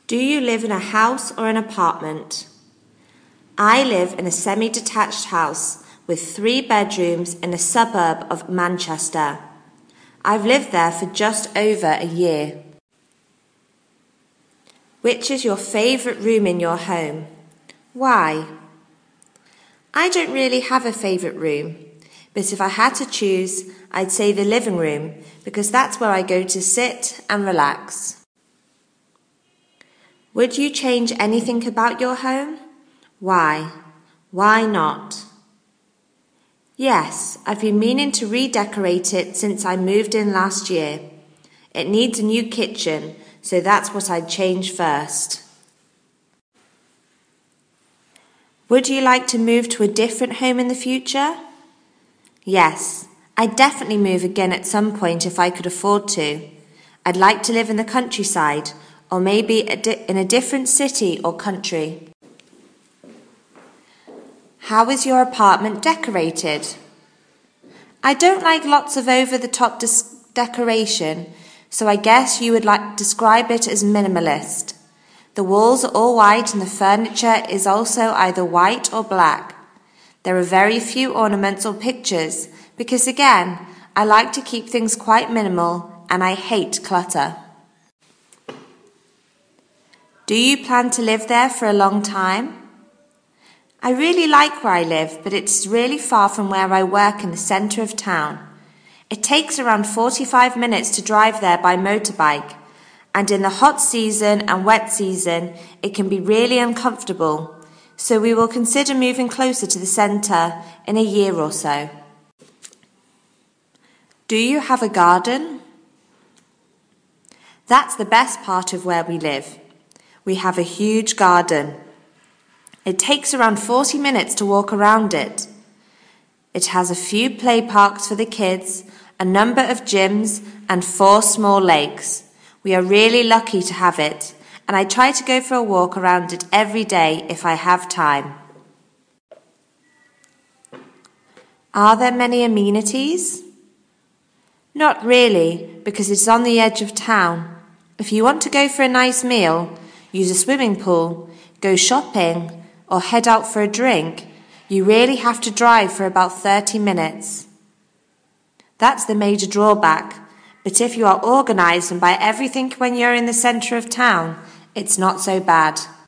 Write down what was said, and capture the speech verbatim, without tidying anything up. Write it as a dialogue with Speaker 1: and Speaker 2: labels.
Speaker 1: Do you live in a house or an apartment? I live in a semi-detached house with three bedrooms in a suburb of Manchester. I've lived there for just over a year. Which is your favourite room in your home? Why? I don't really have a favourite room, but if I had to choose, I'd say the living room because that's where I go to sit and relax. Would you change anything about your home? Why? Why not? Yes, I've been meaning to redecorate it since I moved in last year. It needs a new kitchen, so that's what I'd change first. Would you like to move to a different home in the future? Yes, I'd definitely move again at some point if I could afford to. I'd like to live in the countryside, or maybe a di- in a different city or country. How is your apartment decorated? I don't like lots of over-the-top dis- decoration, so I guess you would like describe it as minimalist. The walls are all white and the furniture is also either white or black. There are very few ornaments or pictures because, again, I like to keep things quite minimal and I hate clutter. Do you plan to live there for a long time? I really like where I live, but it's really far from where I work in the centre of town. It takes around forty-five minutes to drive there by motorbike, and in the hot season and wet season, it can be really uncomfortable, so we will consider moving closer to the centre in a year or so. Do you have a garden? That's the best part of where we live. We have a huge garden. It takes around forty minutes to walk around it. It has a few play parks for the kids, a number of gyms, and four small lakes. We are really lucky to have it, and I try to go for a walk around it every day if I have time. Are there many amenities? Not really, because it's on the edge of town. If you want to go for a nice meal, use a swimming pool, go shopping, or head out for a drink, you really have to drive for about thirty minutes. That's the major drawback, but if you are organised and buy everything when you're in the centre of town, it's not so bad.